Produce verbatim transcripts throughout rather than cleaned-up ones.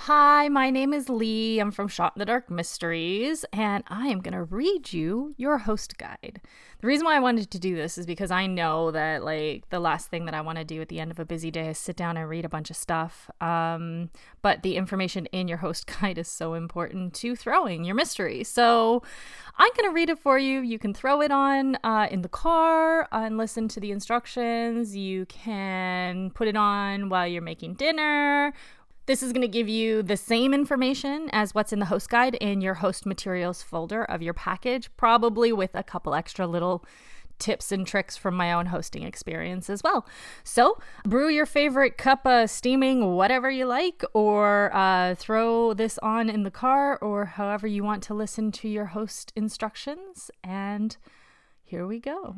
Hi, my name is Lee. I'm from Shot in the Dark Mysteries, and I am going to read you your host guide. The reason why I wanted to do this is because I know that, like, the last thing that I want to do at the end of a busy day is sit down and read a bunch of stuff. Um, but the information in your host guide is so important to throwing your mystery. So I'm going to read it for you. You can throw it on uh, in the car and listen to the instructions. You can put it on while you're making dinner. This is going to give you the same information as what's in the host guide in your host materials folder of your package, probably with a couple extra little tips and tricks from my own hosting experience as well. So brew your favorite cup of steaming whatever you like, or uh, throw this on in the car, or however you want to listen to your host instructions. And here we go.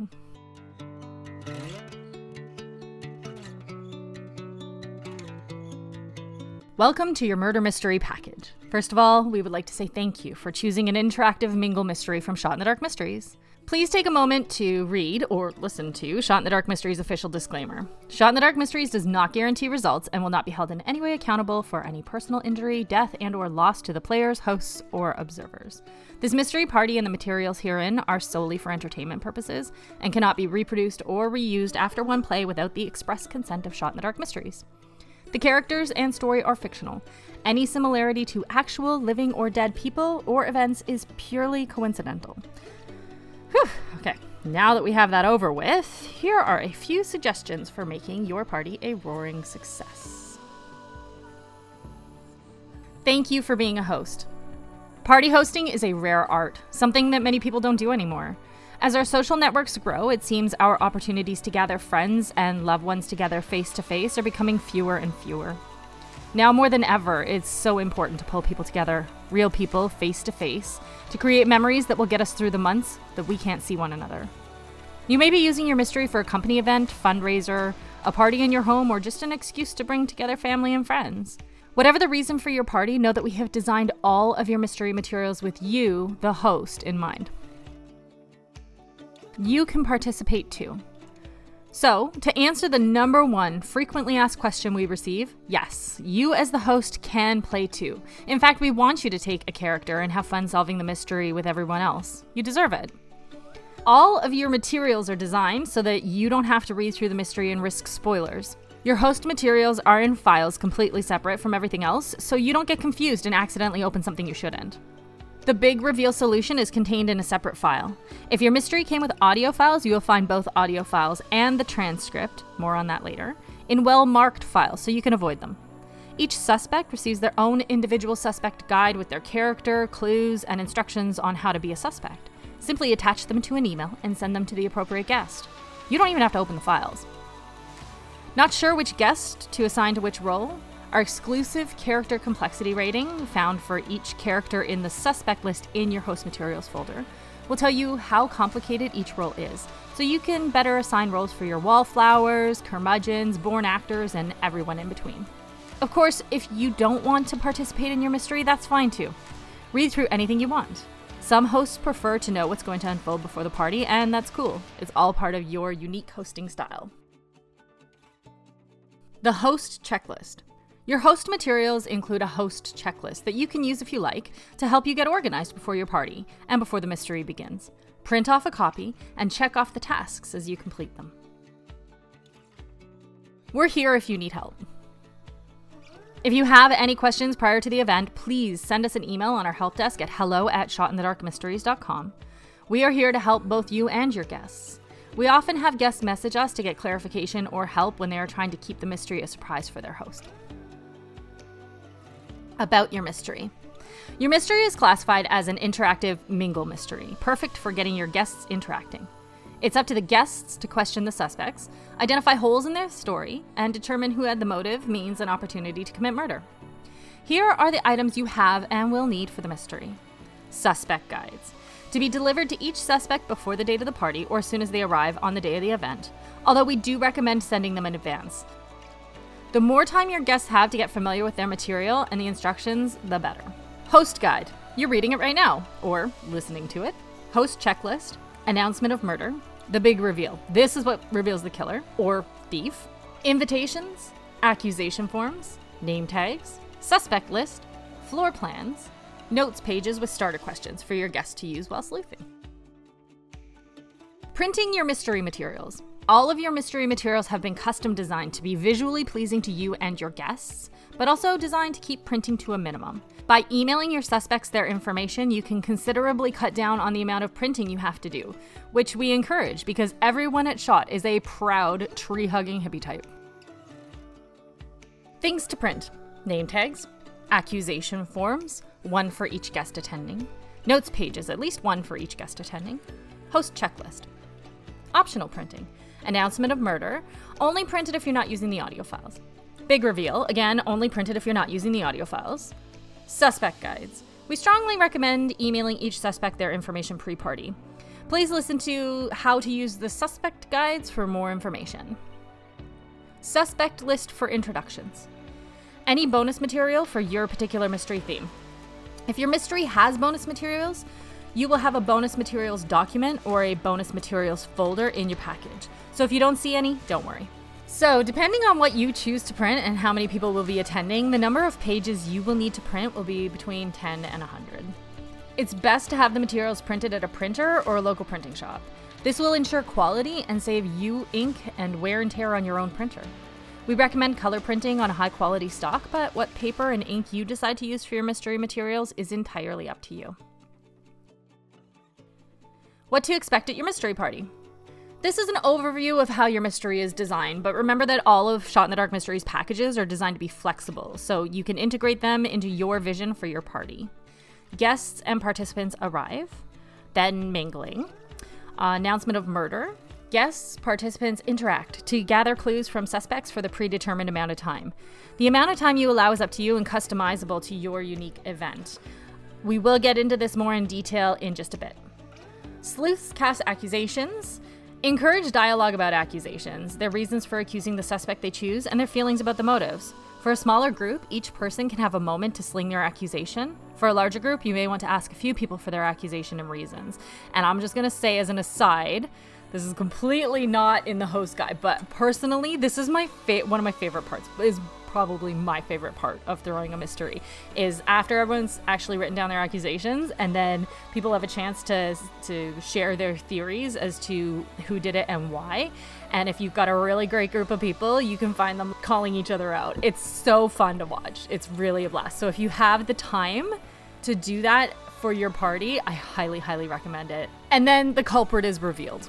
Welcome to your murder mystery package. First of all, we would like to say thank you for choosing an interactive mingle mystery from Shot in the Dark Mysteries. Please take a moment to read or listen to Shot in the Dark Mysteries' official disclaimer. Shot in the Dark Mysteries does not guarantee results and will not be held in any way accountable for any personal injury, death, and or loss to the players, hosts, or observers. This mystery party and the materials herein are solely for entertainment purposes and cannot be reproduced or reused after one play without the express consent of Shot in the Dark Mysteries. The characters and story are fictional. Any similarity to actual living or dead people or events is purely coincidental. Whew, okay, now that we have that over with, here are a few suggestions for making your party a roaring success. Thank you for being a host. Party hosting is a rare art, something that many people don't do anymore. As our social networks grow, it seems our opportunities to gather friends and loved ones together face-to-face are becoming fewer and fewer. Now more than ever, it's so important to pull people together, real people, face-to-face, to create memories that will get us through the months that we can't see one another. You may be using your mystery for a company event, fundraiser, a party in your home, or just an excuse to bring together family and friends. Whatever the reason for your party, know that we have designed all of your mystery materials with you, the host, in mind. You can participate too. So, to answer the number one frequently asked question we receive, yes, you as the host can play too. In fact, we want you to take a character and have fun solving the mystery with everyone else. You deserve it. All of your materials are designed so that you don't have to read through the mystery and risk spoilers. Your host materials are in files completely separate from everything else, so you don't get confused and accidentally open something you shouldn't. The big reveal solution is contained in a separate file. If your mystery came with audio files, you will find both audio files and the transcript, more on that later, in well-marked files so you can avoid them. Each suspect receives their own individual suspect guide with their character, clues, and instructions on how to be a suspect. Simply attach them to an email and send them to the appropriate guest. You don't even have to open the files. Not sure which guest to assign to which role? Our exclusive character complexity rating, found for each character in the suspect list in your host materials folder, will tell you how complicated each role is, so you can better assign roles for your wallflowers, curmudgeons, born actors, and everyone in between. Of course, if you don't want to participate in your mystery, that's fine too. Read through anything you want. Some hosts prefer to know what's going to unfold before the party, and that's cool. It's all part of your unique hosting style. The host checklist. Your host materials include a host checklist that you can use if you like to help you get organized before your party and before the mystery begins. Print off a copy and check off the tasks as you complete them. We're here if you need help. If you have any questions prior to the event, please send us an email on our help desk at hello at shot in the dark mysteries dot com. We are here to help both you and your guests. We often have guests message us to get clarification or help when they are trying to keep the mystery a surprise for their host. About your mystery. Your mystery is classified as an interactive mingle mystery, perfect for getting your guests interacting. It's up to the guests to question the suspects, identify holes in their story, and determine who had the motive, means, and opportunity to commit murder. Here are the items you have and will need for the mystery. Suspect guides. To be delivered to each suspect before the date of the party or as soon as they arrive on the day of the event, although we do recommend sending them in advance. The more time your guests have to get familiar with their material and the instructions, the better. Host guide. You're reading it right now, or listening to it. Host checklist. Announcement of murder. The big reveal. This is what reveals the killer, or thief. Invitations. Accusation forms. Name tags. suspect list, floor plans, notes pages with starter questions for your guests to use while sleuthing. Printing your mystery materials. All of your mystery materials have been custom designed to be visually pleasing to you and your guests, but also designed to keep printing to a minimum. By emailing your suspects their information, you can considerably cut down on the amount of printing you have to do, which we encourage because everyone at SHOT is a proud tree-hugging hippie type. Things to print. Name tags, accusation forms, one for each guest attending, notes pages, at least one for each guest attending, host checklist. Optional printing. Announcement of murder, only printed if you're not using the audio files. Big reveal, again, only printed if you're not using the audio files. Suspect guides. We strongly recommend emailing each suspect their information pre-party. Please listen to how to use the suspect guides for more information. Suspect list for introductions. Any bonus material for your particular mystery theme. If your mystery has bonus materials, you will have a bonus materials document or a bonus materials folder in your package. So if you don't see any, don't worry. So depending on what you choose to print and how many people will be attending, the number of pages you will need to print will be between ten and one hundred. It's best to have the materials printed at a printer or a local printing shop. This will ensure quality and save you ink and wear and tear on your own printer. We recommend color printing on a high quality stock, but what paper and ink you decide to use for your mystery materials is entirely up to you. What to expect at your mystery party. This is an overview of how your mystery is designed, but remember that all of Shot in the Dark Mysteries packages are designed to be flexible, so you can integrate them into your vision for your party. Guests and participants arrive, then mingling, uh, announcement of murder. Guests, participants interact to gather clues from suspects for the predetermined amount of time. The amount of time you allow is up to you and customizable to your unique event. We will get into this more in detail in just a bit. Sleuths cast accusations. Encourage dialogue about accusations, their reasons for accusing the suspect they choose, and their feelings about the motives. For a smaller group, each person can have a moment to sling their accusation. For a larger group, you may want to ask a few people for their accusation and reasons. And I'm just going to say as an aside, this is completely not in the host guide, but personally, this is my fa- one of my favorite parts, is probably my favorite part of throwing a mystery, is after everyone's actually written down their accusations and then people have a chance to to share their theories as to who did it and why. And if you've got a really great group of people, you can find them calling each other out. It's so fun to watch. It's really a blast. So if you have the time to do that for your party, I highly, highly recommend it. And then the culprit is revealed.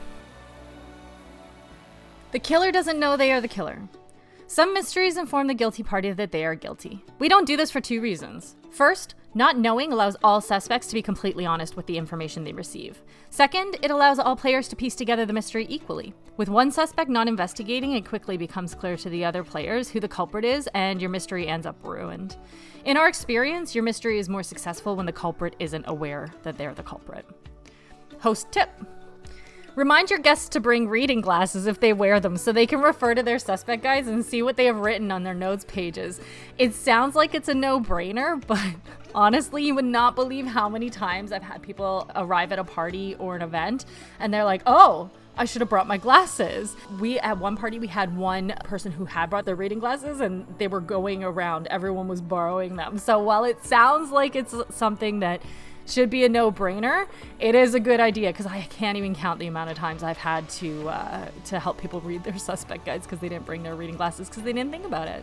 The killer doesn't know they are the killer. Some mysteries inform the guilty party that they are guilty. We don't do this for two reasons. First, not knowing allows all suspects to be completely honest with the information they receive. Second, it allows all players to piece together the mystery equally. With one suspect not investigating, it quickly becomes clear to the other players who the culprit is, and your mystery ends up ruined. In our experience, your mystery is more successful when the culprit isn't aware that they're the culprit. Host tip. Remind your guests to bring reading glasses if they wear them so they can refer to their suspect guides and see what they have written on their notes pages. It sounds like it's a no-brainer, but honestly, you would not believe how many times I've had people arrive at a party or an event and they're like, oh, I should have brought my glasses. We, at one party, we had one person who had brought their reading glasses and they were going around. Everyone was borrowing them. So while it sounds like it's something that should be a no-brainer, it is a good idea because I can't even count the amount of times I've had to uh, to help people read their suspect guides because they didn't bring their reading glasses because they didn't think about it.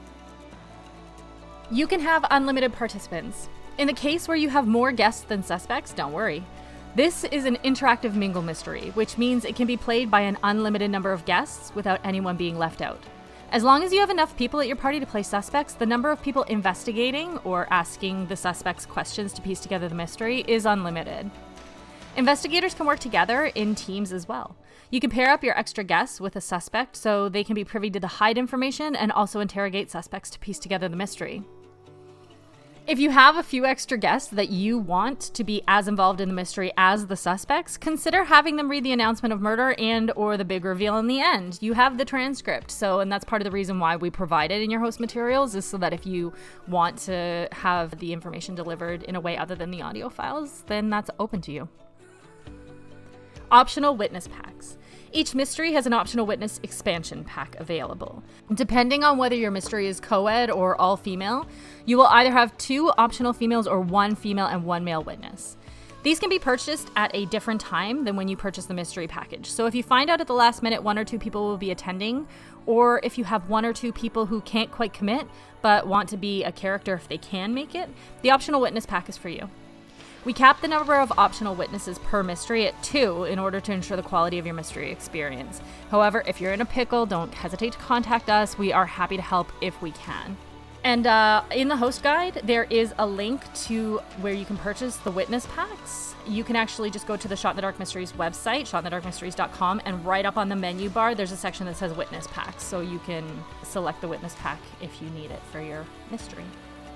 You can have unlimited participants. In the case where you have more guests than suspects, don't worry. This is an interactive mingle mystery, which means it can be played by an unlimited number of guests without anyone being left out. As long as you have enough people at your party to play suspects, the number of people investigating or asking the suspects questions to piece together the mystery is unlimited. Investigators can work together in teams as well. You can pair up your extra guests with a suspect so they can be privy to the hide information and also interrogate suspects to piece together the mystery. If you have a few extra guests that you want to be as involved in the mystery as the suspects, consider having them read the announcement of murder and or the big reveal in the end. You have the transcript, so and that's part of the reason why we provide it in your host materials is so that if you want to have the information delivered in a way other than the audio files, then that's open to you. Optional witness packs. Each mystery has an optional witness expansion pack available. Depending on whether your mystery is co-ed or all female, you will either have two optional females or one female and one male witness. These can be purchased at a different time than when you purchase the mystery package. So if you find out at the last minute one or two people will be attending, or if you have one or two people who can't quite commit but want to be a character if they can make it, the optional witness pack is for you. We cap the number of optional witnesses per mystery at two in order to ensure the quality of your mystery experience. However, if you're in a pickle, don't hesitate to contact us. We are happy to help if we can. And uh, in the host guide, there is a link to where you can purchase the witness packs. You can actually just go to the Shot in the Dark Mysteries website, shot in the dark mysteries dot com, and right up on the menu bar, there's a section that says witness packs. So you can select the witness pack if you need it for your mystery.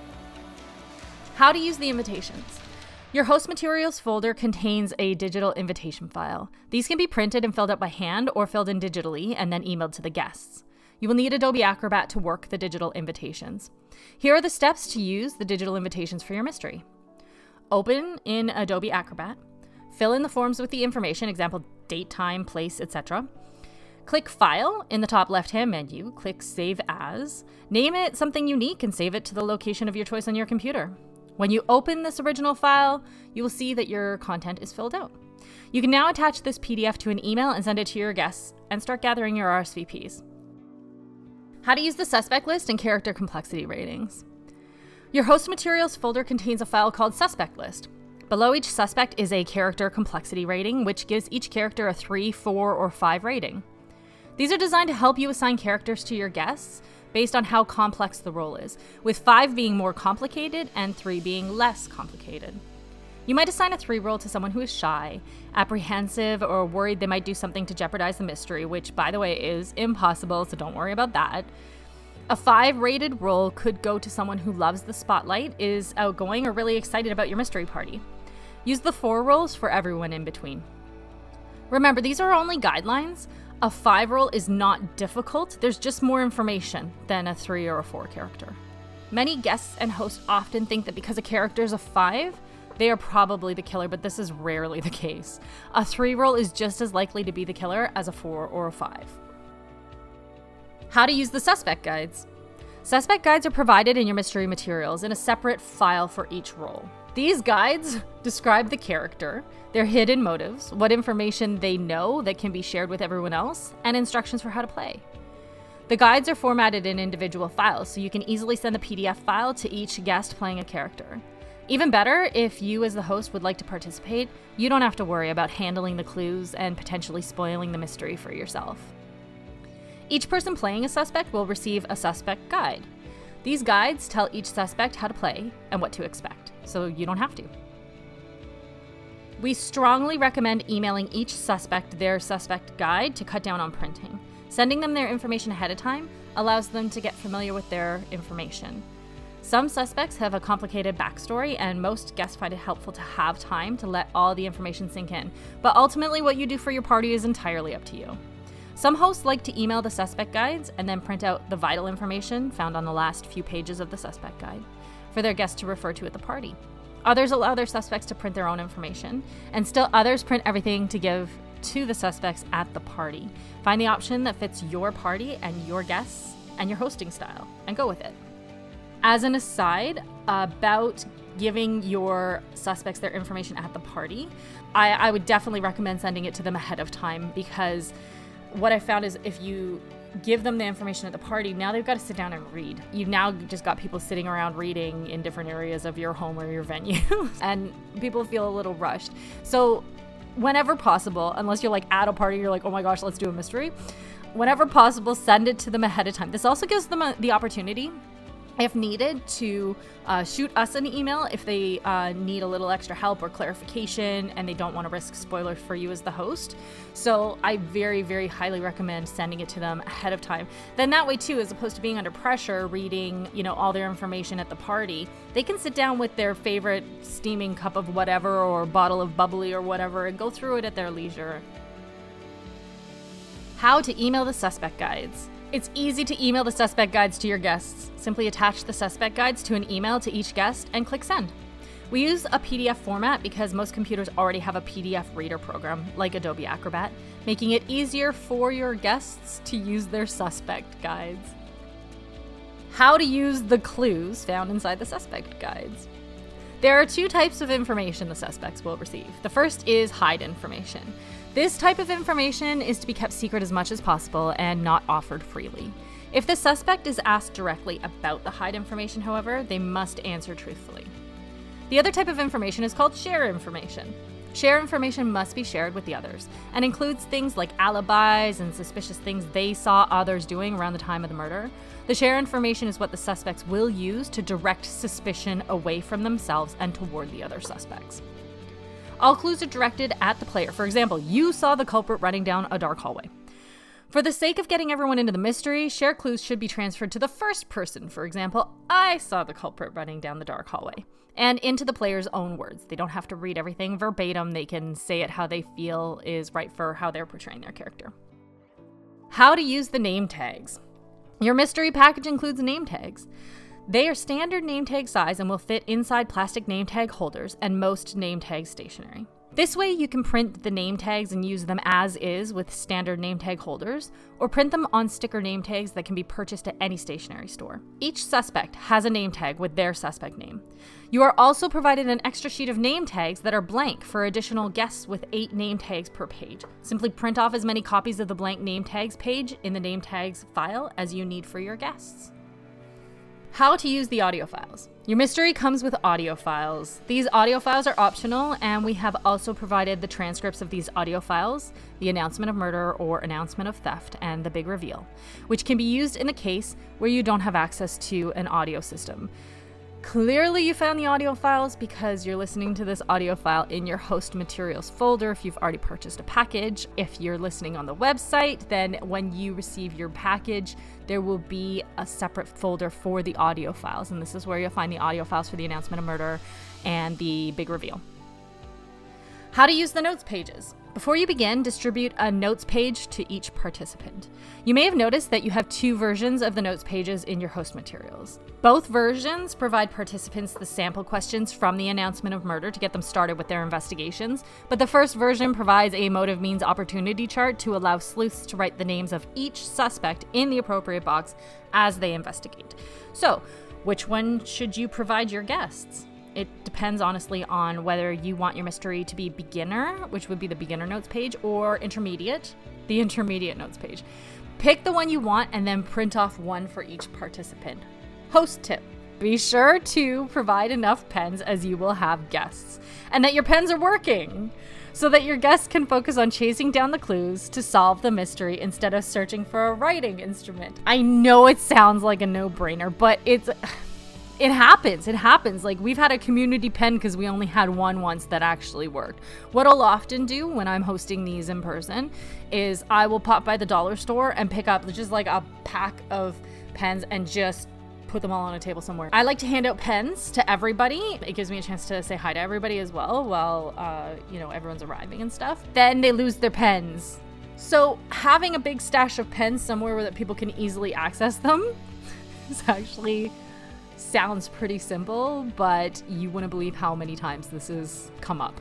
How to use the invitations. Your host materials folder contains a digital invitation file. These can be printed and filled out by hand or filled in digitally and then emailed to the guests. You will need Adobe Acrobat to work the digital invitations. Here are the steps to use the digital invitations for your mystery. Open in Adobe Acrobat. Fill in the forms with the information, example, date, time, place, et cetera. Click File in the top left-hand menu. Click Save As. Name it something unique and save it to the location of your choice on your computer. When you open this original file, you will see that your content is filled out. You can now attach this P D F to an email and send it to your guests and start gathering your R S V Ps. How to use the suspect list and character complexity ratings. Your host materials folder contains a file called Suspect List. Below each suspect is a character complexity rating, which gives each character a three, four, or five rating. These are designed to help you assign characters to your guests based on how complex the role is, with five being more complicated and three being less complicated. You might assign a three role to someone who is shy, apprehensive, or worried they might do something to jeopardize the mystery, which, by the way, is impossible, so don't worry about that. A five rated role could go to someone who loves the spotlight, is outgoing, or really excited about your mystery party. Use the four roles for everyone in between. Remember, these are only guidelines. A five role is not difficult, there's just more information than a three or a four character. Many guests and hosts often think that because a character is a five, they are probably the killer, but this is rarely the case. A three role is just as likely to be the killer as a four or a five. How to use the suspect guides. Suspect guides are provided in your mystery materials in a separate file for each role. These guides describe the character, their hidden motives, what information they know that can be shared with everyone else, and instructions for how to play. The guides are formatted in individual files, so you can easily send the P D F file to each guest playing a character. Even better, if you as the host would like to participate, you don't have to worry about handling the clues and potentially spoiling the mystery for yourself. Each person playing a suspect will receive a suspect guide. These guides tell each suspect how to play and what to expect, so you don't have to. We strongly recommend emailing each suspect their suspect guide to cut down on printing. Sending them their information ahead of time allows them to get familiar with their information. Some suspects have a complicated backstory, and most guests find it helpful to have time to let all the information sink in. But ultimately, what you do for your party is entirely up to you. Some hosts like to email the suspect guides and then print out the vital information found on the last few pages of the suspect guide for their guests to refer to at the party. Others allow their suspects to print their own information, and still others print everything to give to the suspects at the party. Find the option that fits your party and your guests and your hosting style, and go with it. As an aside about giving your suspects their information at the party, I, I would definitely recommend sending it to them ahead of time, because what I found is if you give them the information at the party, now they've got to sit down and read. You've now just got people sitting around reading in different areas of your home or your venue, and people feel a little rushed. So whenever possible, unless you're like at a party, you're like, oh my gosh, let's do a mystery. Whenever possible, send it to them ahead of time. This also gives them a, the opportunity, if needed, to uh, shoot us an email if they uh, need a little extra help or clarification and they don't want to risk spoilers for you as the host. So I very, very highly recommend sending it to them ahead of time. Then that way too, as opposed to being under pressure, reading, you know, all their information at the party, they can sit down with their favorite steaming cup of whatever or bottle of bubbly or whatever and go through it at their leisure. How to email the suspect guides. It's easy to email the suspect guides to your guests. Simply attach the suspect guides to an email to each guest and click send. We use a P D F format because most computers already have a P D F reader program like Adobe Acrobat, making it easier for your guests to use their suspect guides. How to use the clues found inside the suspect guides. There are two types of information the suspects will receive. The first is hide information. This type of information is to be kept secret as much as possible and not offered freely. If the suspect is asked directly about the hide information, however, they must answer truthfully. The other type of information is called share information. Share information must be shared with the others and includes things like alibis and suspicious things they saw others doing around the time of the murder. The share information is what the suspects will use to direct suspicion away from themselves and toward the other suspects. All clues are directed at the player. For example, you saw the culprit running down a dark hallway. For the sake of getting everyone into the mystery, share clues should be transferred to the first person. For example, I saw the culprit running down the dark hallway. And into the player's own words. They don't have to read everything verbatim. They can say it how they feel is right for how they're portraying their character. How to use the name tags. Your mystery package includes name tags. They are standard name tag size and will fit inside plastic name tag holders and most name tag stationery. This way you can print the name tags and use them as is with standard name tag holders, or print them on sticker name tags that can be purchased at any stationery store. Each suspect has a name tag with their suspect name. You are also provided an extra sheet of name tags that are blank for additional guests with eight name tags per page. Simply print off as many copies of the blank name tags page in the name tags file as you need for your guests. How to use the audio files. Your mystery comes with audio files. These audio files are optional, and we have also provided the transcripts of these audio files, the announcement of murder or announcement of theft, and the big reveal, which can be used in a case where you don't have access to an audio system. Clearly you found the audio files because you're listening to this audio file in your host materials folder if you've already purchased a package. If you're listening on the website, then when you receive your package, there will be a separate folder for the audio files, and this is where you'll find the audio files for the announcement of murder and the big reveal. How to use the notes pages. Before you begin, distribute a notes page to each participant. You may have noticed that you have two versions of the notes pages in your host materials. Both versions provide participants the sample questions from the announcement of murder to get them started with their investigations, but the first version provides a motive means opportunity chart to allow sleuths to write the names of each suspect in the appropriate box as they investigate. So, which one should you provide your guests? It depends, honestly, on whether you want your mystery to be beginner, which would be the beginner notes page, or intermediate, the intermediate notes page. Pick the one you want and then print off one for each participant. Host tip. Be sure to provide enough pens as you will have guests, and that your pens are working, so that your guests can focus on chasing down the clues to solve the mystery instead of searching for a writing instrument. I know it sounds like a no-brainer, but it's... It happens. It happens. Like, we've had a community pen because we only had one once that actually worked. What I'll often do when I'm hosting these in person is I will pop by the dollar store and pick up just like a pack of pens and just put them all on a table somewhere. I like to hand out pens to everybody. It gives me a chance to say hi to everybody as well while, uh, you know, everyone's arriving and stuff. Then they lose their pens. So having a big stash of pens somewhere where that people can easily access them is actually... sounds pretty simple, but you wouldn't believe how many times this has come up.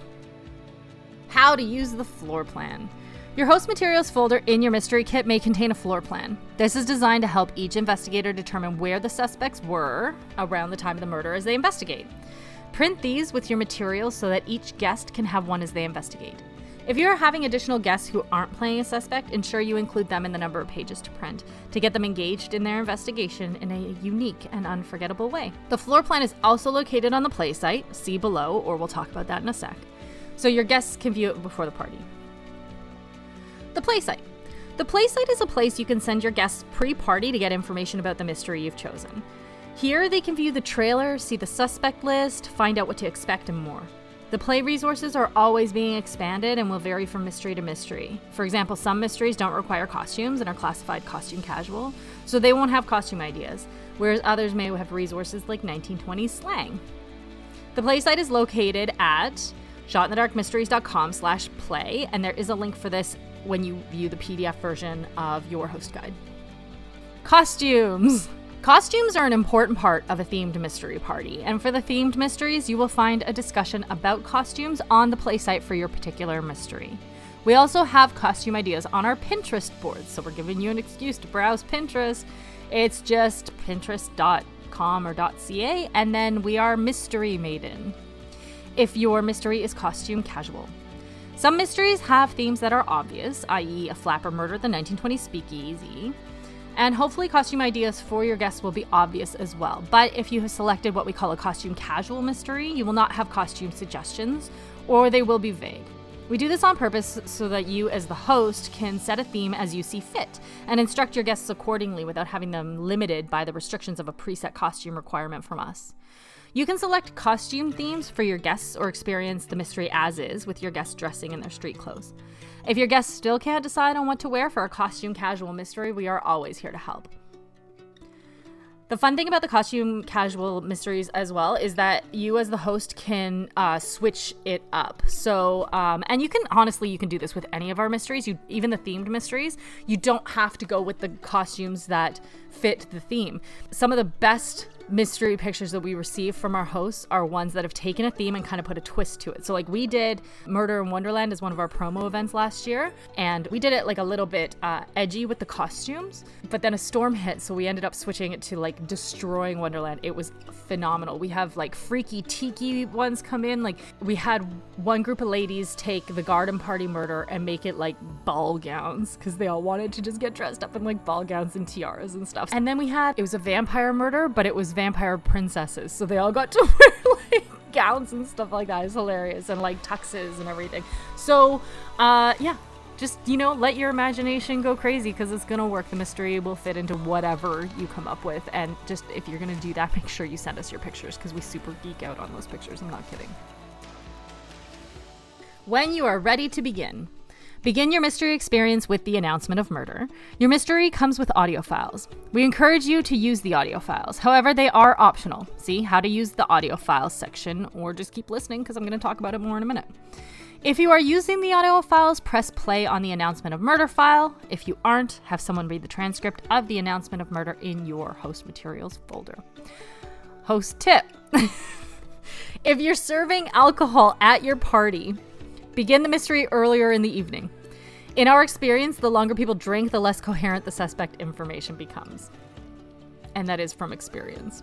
How to use the floor plan. Your host materials folder in your mystery kit may contain a floor plan. This is designed to help each investigator determine where the suspects were around the time of the murder as they investigate. Print these with your materials so that each guest can have one as they investigate. If you're having additional guests who aren't playing a suspect, ensure you include them in the number of pages to print to get them engaged in their investigation in a unique and unforgettable way. The floor plan is also located on the play site, see below, or we'll talk about that in a sec, so your guests can view it before the party. The play site. The play site is a place you can send your guests pre-party to get information about the mystery you've chosen. Here they can view the trailer, see the suspect list, find out what to expect, and more. The play resources are always being expanded and will vary from mystery to mystery. For example, some mysteries don't require costumes and are classified costume casual, so they won't have costume ideas, whereas others may have resources like nineteen twenties slang. The play site is located at shotinthedarkmysteries.com slash play, and there is a link for this when you view the P D F version of your host guide. Costumes! Costumes are an important part of a themed mystery party, and for the themed mysteries, you will find a discussion about costumes on the play site for your particular mystery. We also have costume ideas on our Pinterest board, so we're giving you an excuse to browse Pinterest. It's just pinterest dot com or .ca, and then we are Mystery Maiden if your mystery is costume casual. Some mysteries have themes that are obvious, that is a flapper murder at the nineteen twenties speakeasy, and hopefully costume ideas for your guests will be obvious as well. But if you have selected what we call a costume casual mystery, you will not have costume suggestions, or they will be vague. We do this on purpose so that you as the host can set a theme as you see fit and instruct your guests accordingly without having them limited by the restrictions of a preset costume requirement from us. You can select costume themes for your guests or experience the mystery as is with your guests dressing in their street clothes. If your guests still can't decide on what to wear for a costume casual mystery, we are always here to help. The fun thing about the costume casual mysteries as well is that you as the host can uh, switch it up. So, um, and you can, honestly, you can do this with any of our mysteries, you, even the themed mysteries. You don't have to go with the costumes that fit the theme. Some of the best mystery pictures that we receive from our hosts are ones that have taken a theme and kind of put a twist to it. So like we did Murder in Wonderland as one of our promo events last year, and we did it like a little bit uh, edgy with the costumes, but then a storm hit, so we ended up switching it to like Destroying Wonderland. It was phenomenal. We have like freaky tiki ones come in. Like we had one group of ladies take the garden party murder and make it like ball gowns because they all wanted to just get dressed up in like ball gowns and tiaras and stuff. And then we had, it was a vampire murder, but it was vampire princesses, so they all got to wear like gowns and stuff like that. It's hilarious, and like tuxes and everything. So uh yeah, just, you know, let your imagination go crazy because it's gonna work. The mystery will fit into whatever you come up with, and just if you're gonna do that, make sure you send us your pictures because we super geek out on those pictures. I'm not kidding. When you are ready to begin, begin your mystery experience with the announcement of murder. Your mystery comes with audio files. We encourage you to use the audio files. However, they are optional. See how to use the audio files section, or just keep listening because I'm going to talk about it more in a minute. If you are using the audio files, press play on the announcement of murder file. If you aren't, have someone read the transcript of the announcement of murder in your host materials folder. Host tip. If you're serving alcohol at your party, begin the mystery earlier in the evening. In our experience, the longer people drink, the less coherent the suspect information becomes. And that is from experience.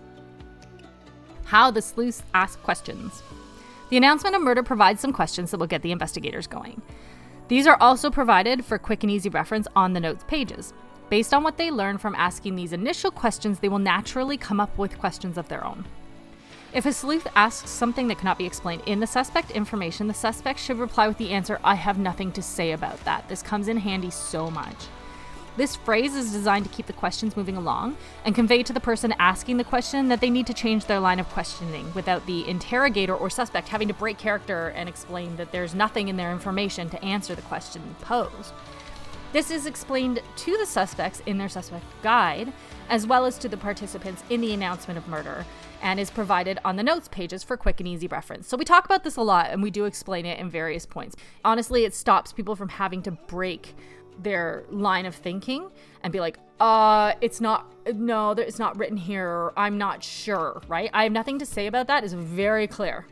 How the sleuths ask questions. The announcement of murder provides some questions that will get the investigators going. These are also provided for quick and easy reference on the notes pages. Based on what they learn from asking these initial questions, they will naturally come up with questions of their own. If a sleuth asks something that cannot be explained in the suspect information, the suspect should reply with the answer, "I have nothing to say about that." This comes in handy so much. This phrase is designed to keep the questions moving along and convey to the person asking the question that they need to change their line of questioning without the interrogator or suspect having to break character and explain that there's nothing in their information to answer the question posed. This is explained to the suspects in their suspect guide, as well as to the participants in the announcement of murder, and is provided on the notes pages for quick and easy reference. So we talk about this a lot, and we do explain it in various points. Honestly, it stops people from having to break their line of thinking and be like, uh, it's not, no, it's not written here, or I'm not sure, right? I have nothing to say about that is very clear.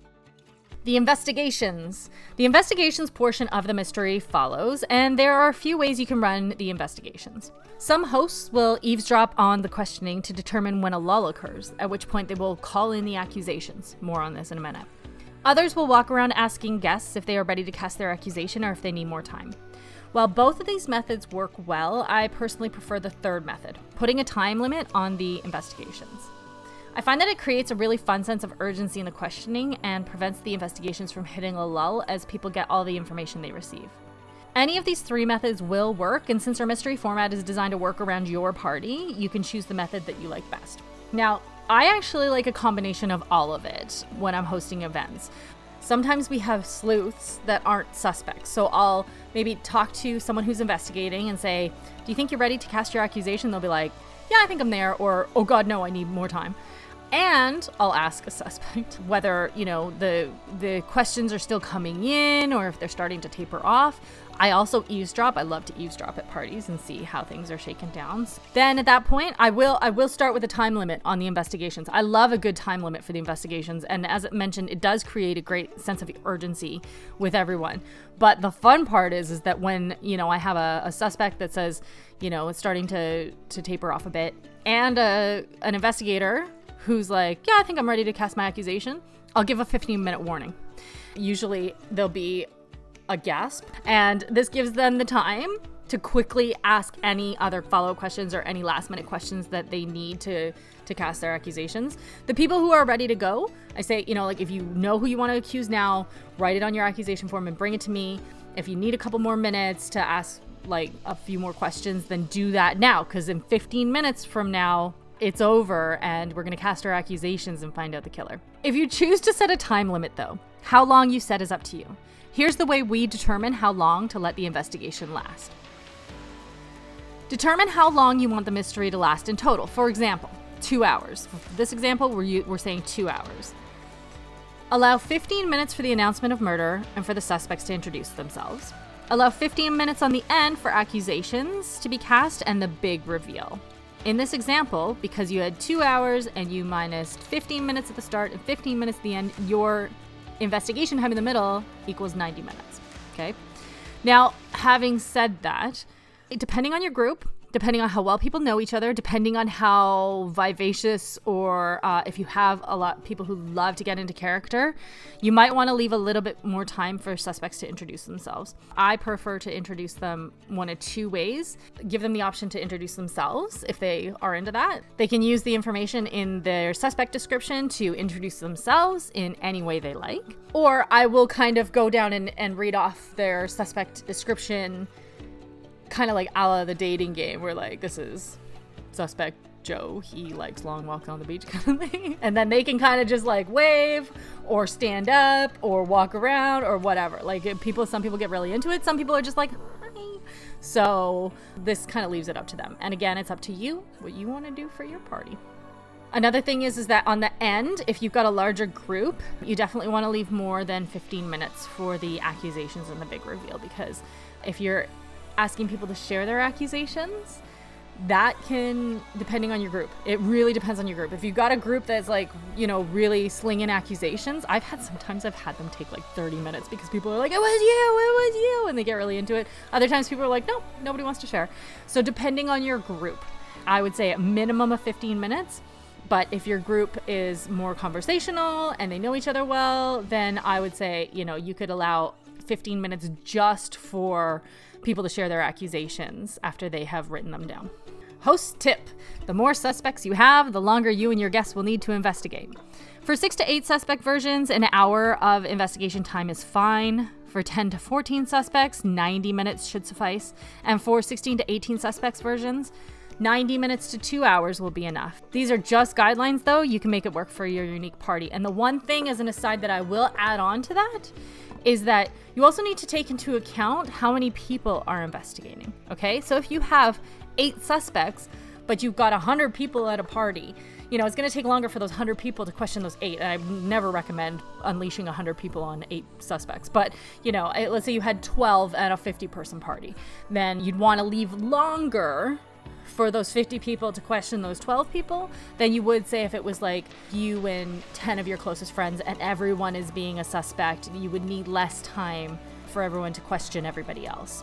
The investigations. The investigations portion of the mystery follows, and there are a few ways you can run the investigations. Some hosts will eavesdrop on the questioning to determine when a lull occurs, at which point they will call in the accusations. More on this in a minute. Others will walk around asking guests if they are ready to cast their accusation or if they need more time. While both of these methods work well, I personally prefer the third method, putting a time limit on the investigations. I find that it creates a really fun sense of urgency in the questioning and prevents the investigations from hitting a lull as people get all the information they receive. Any of these three methods will work, and since our mystery format is designed to work around your party, you can choose the method that you like best. Now, I actually like a combination of all of it when I'm hosting events. Sometimes we have sleuths that aren't suspects, so I'll maybe talk to someone who's investigating and say, "Do you think you're ready to cast your accusation?" They'll be like, "Yeah, I think I'm there," or "Oh God, no, I need more time." And I'll ask a suspect whether, you know, the the questions are still coming in or if they're starting to taper off. I also eavesdrop. I love to eavesdrop at parties and see how things are shaken down. Then at that point, I will I will start with a time limit on the investigations. I love a good time limit for the investigations. And as mentioned, it does create a great sense of urgency with everyone. But the fun part is, is that when, you know, I have a, a suspect that says, you know, it's starting to, to taper off a bit, and a, an investigator who's like, yeah, I think I'm ready to cast my accusation, I'll give a fifteen minute warning. Usually there'll be a gasp, and this gives them the time to quickly ask any other follow-up questions or any last minute questions that they need to to cast their accusations. The people who are ready to go, I say, you know, like, if you know who you want to accuse now, write it on your accusation form and bring it to me. If you need a couple more minutes to ask like a few more questions, then do that now, because in fifteen minutes from now it's over and we're going to cast our accusations and find out the killer. If you choose to set a time limit though, how long you set is up to you. Here's the way we determine how long to let the investigation last. Determine how long you want the mystery to last in total. For example, two hours. For this example, we're, we're saying two hours. Allow fifteen minutes for the announcement of murder and for the suspects to introduce themselves. Allow fifteen minutes on the end for accusations to be cast and the big reveal. In this example, because you had two hours and you minus fifteen minutes at the start and fifteen minutes at the end, your investigation time in the middle equals ninety minutes. Okay. Now, having said that, depending on your group, depending on how well people know each other, depending on how vivacious or uh, if you have a lot of people who love to get into character, you might want to leave a little bit more time for suspects to introduce themselves. I prefer to introduce them one of two ways. Give them the option to introduce themselves if they are into that. They can use the information in their suspect description to introduce themselves in any way they like. Or I will kind of go down and, and read off their suspect description, kind of like a la the dating game, where like, this is suspect Joe, he likes long walks on the beach kind of thing. And then they can kind of just like wave or stand up or walk around or whatever. Like, people, some people get really into it. Some people are just like, hi. So this kind of leaves it up to them. And again, it's up to you what you want to do for your party. Another thing is, is that on the end, if you've got a larger group, you definitely want to leave more than fifteen minutes for the accusations and the big reveal, because if you're asking people to share their accusations, that can, depending on your group, it really depends on your group. If you've got a group that's like, you know, really slinging accusations, I've had, sometimes I've had them take like thirty minutes because people are like, it was you, it was you, and they get really into it. Other times people are like, no, nobody wants to share. So depending on your group, I would say a minimum of fifteen minutes. But if your group is more conversational and they know each other well, then I would say, you know, you could allow fifteen minutes just for people to share their accusations after they have written them down. Host tip: the more suspects you have, the longer you and your guests will need to investigate. For six to eight suspect versions, an hour of investigation time is fine. For ten to fourteen suspects, ninety minutes should suffice. And for sixteen to eighteen suspects versions, ninety minutes to two hours will be enough. These are just guidelines though. You can make it work for your unique party. And the one thing as an aside that I will add on to that is that you also need to take into account how many people are investigating. Okay, so if you have eight suspects, but you've got one hundred people at a party, you know, it's going to take longer for those one hundred people to question those eight. And I never recommend unleashing one hundred people on eight suspects. But, you know, let's say you had twelve at a fifty person party, then you'd want to leave longer for those fifty people to question those twelve people than you would say if it was like you and ten of your closest friends and everyone is being a suspect. You would need less time for everyone to question everybody else.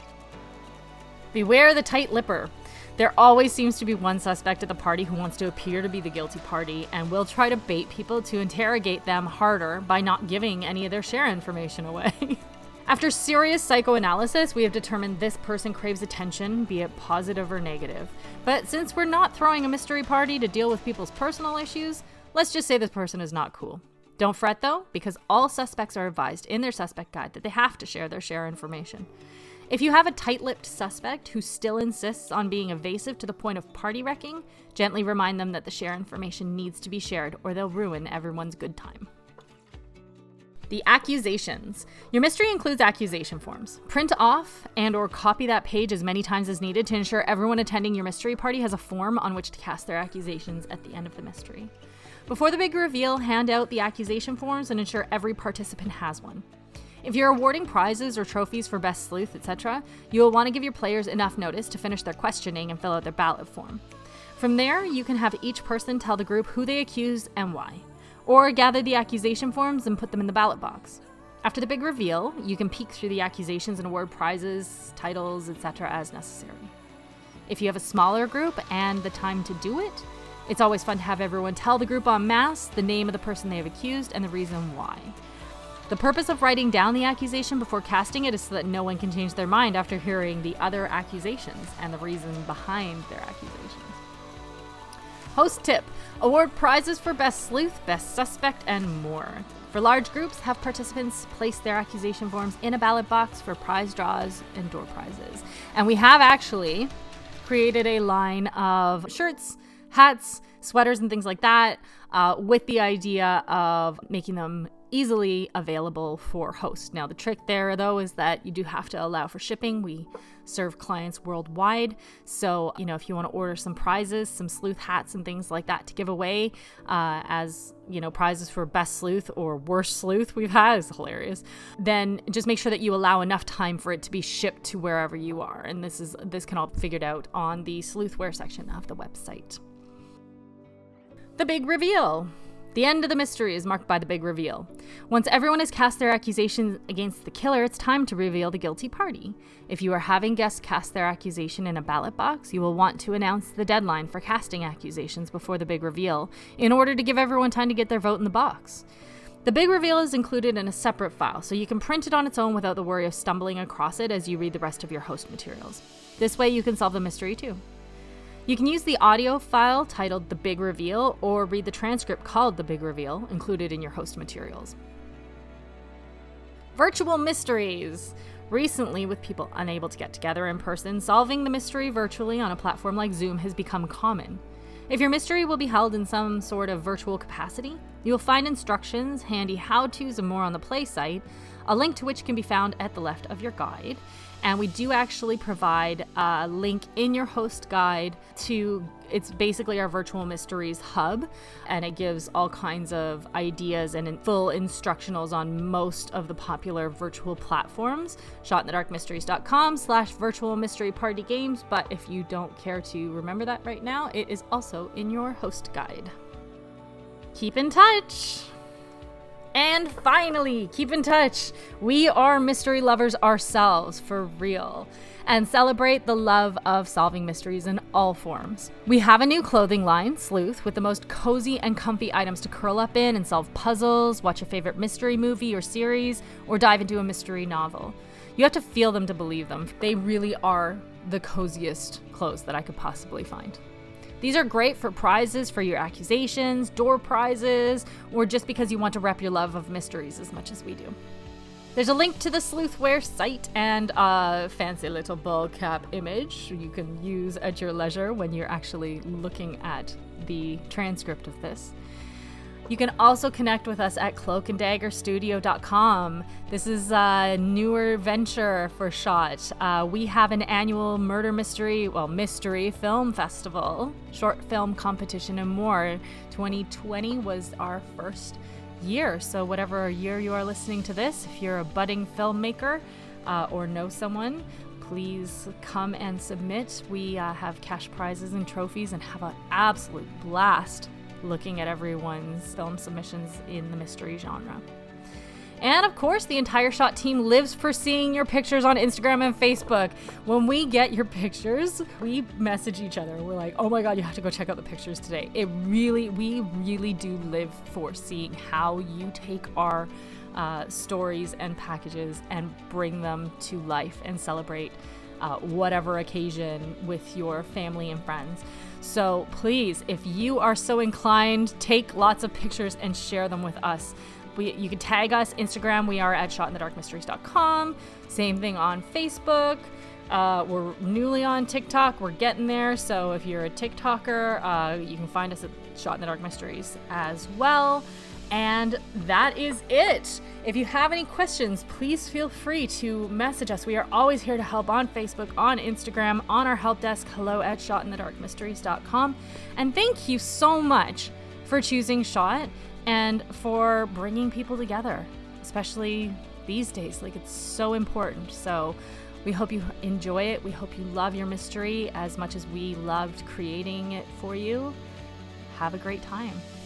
Beware the tight lipper. There always seems to be one suspect at the party who wants to appear to be the guilty party and will try to bait people to interrogate them harder by not giving any of their share information away. After serious psychoanalysis, we have determined this person craves attention, be it positive or negative. But since we're not throwing a mystery party to deal with people's personal issues, let's just say this person is not cool. Don't fret though, because all suspects are advised in their suspect guide that they have to share their share information. If you have a tight-lipped suspect who still insists on being evasive to the point of party wrecking, gently remind them that the share information needs to be shared or they'll ruin everyone's good time. The accusations. Your mystery includes accusation forms. Print off and or copy that page as many times as needed to ensure everyone attending your mystery party has a form on which to cast their accusations at the end of the mystery. Before the big reveal, hand out the accusation forms and ensure every participant has one. If you're awarding prizes or trophies for Best Sleuth, et cetera, you will want to give your players enough notice to finish their questioning and fill out their ballot form. From there, you can have each person tell the group who they accused and why, or gather the accusation forms and put them in the ballot box. After the big reveal, you can peek through the accusations and award prizes, titles, et cetera as necessary. If you have a smaller group and the time to do it, it's always fun to have everyone tell the group en masse the name of the person they have accused and the reason why. The purpose of writing down the accusation before casting it is so that no one can change their mind after hearing the other accusations and the reason behind their accusations. Host tip: award prizes for Best Sleuth, Best Suspect, and more. For large groups, have participants place their accusation forms in a ballot box for prize draws and door prizes. And we have actually created a line of shirts, hats, sweaters, and things like that uh, with the idea of making them easily available for hosts. Now, the trick there, though, is that you do have to allow for shipping. We serve clients worldwide. So, you know, if you want to order some prizes, some sleuth hats and things like that to give away uh, as, you know, prizes for Best Sleuth or Worst Sleuth we've had, is hilarious, then just make sure that you allow enough time for it to be shipped to wherever you are. And this is this can all be figured out on the sleuthware section of the website. The big reveal. The end of the mystery is marked by the big reveal. Once everyone has cast their accusations against the killer, it's time to reveal the guilty party. If you are having guests cast their accusation in a ballot box, you will want to announce the deadline for casting accusations before the big reveal in order to give everyone time to get their vote in the box. The big reveal is included in a separate file, so you can print it on its own without the worry of stumbling across it as you read the rest of your host materials. This way you can solve the mystery too. You can use the audio file titled The Big Reveal or read the transcript called The Big Reveal included in your host materials. Virtual mysteries. Recently, with people unable to get together in person, solving the mystery virtually on a platform like Zoom has become common. If your mystery will be held in some sort of virtual capacity, you will find instructions, handy how-tos, and more on the Play site, a link to which can be found at the left of your guide. And we do actually provide a link in your host guide to, it's basically our Virtual Mysteries hub, and it gives all kinds of ideas and full instructionals on most of the popular virtual platforms. shotinthedarkmysteries.com slash virtual mystery party games, but if you don't care to remember that right now, it is also in your host guide. Keep in touch! And finally, keep in touch. We are mystery lovers ourselves, for real, and celebrate the love of solving mysteries in all forms. We have a new clothing line, Sleuth, with the most cozy and comfy items to curl up in and solve puzzles, watch a favorite mystery movie or series, or dive into a mystery novel. You have to feel them to believe them. They really are the coziest clothes that I could possibly find. These are great for prizes for your accusations, door prizes, or just because you want to rep your love of mysteries as much as we do. There's a link to the Sleuthware site and a fancy little ball cap image you can use at your leisure when you're actually looking at the transcript of this. You can also connect with us at cloak and dagger studio dot com. This is a newer venture for SHOT. Uh, we have an annual murder mystery, well, mystery film festival, short film competition, and more. twenty twenty was our first year, so whatever year you are listening to this, if you're a budding filmmaker uh, or know someone, please come and submit. We uh, have cash prizes and trophies and have an absolute blast looking at everyone's film submissions in the mystery genre. And of course, the entire SHOT team lives for seeing your pictures on Instagram and Facebook. When we get your pictures, we message each other. We're like, oh my God, you have to go check out the pictures today. It really, we really do live for seeing how you take our uh, stories and packages and bring them to life and celebrate uh, whatever occasion with your family and friends. So please, if you are so inclined, take lots of pictures and share them with us. We, you can tag us, Instagram, we are at shot in the dark mysteries dot com. Same thing on Facebook. Uh, we're newly on TikTok, we're getting there. So if you're a TikToker, uh, you can find us at Shot in the Dark Mysteries as well. And that is it. If you have any questions, please feel free to message us. We are always here to help on Facebook, on Instagram, on our help desk, hello at shot in the dark mysteries dot com. And thank you so much for choosing Shot and for bringing people together, especially these days. Like, it's so important. So we hope you enjoy it. We hope you love your mystery as much as we loved creating it for you. Have a great time.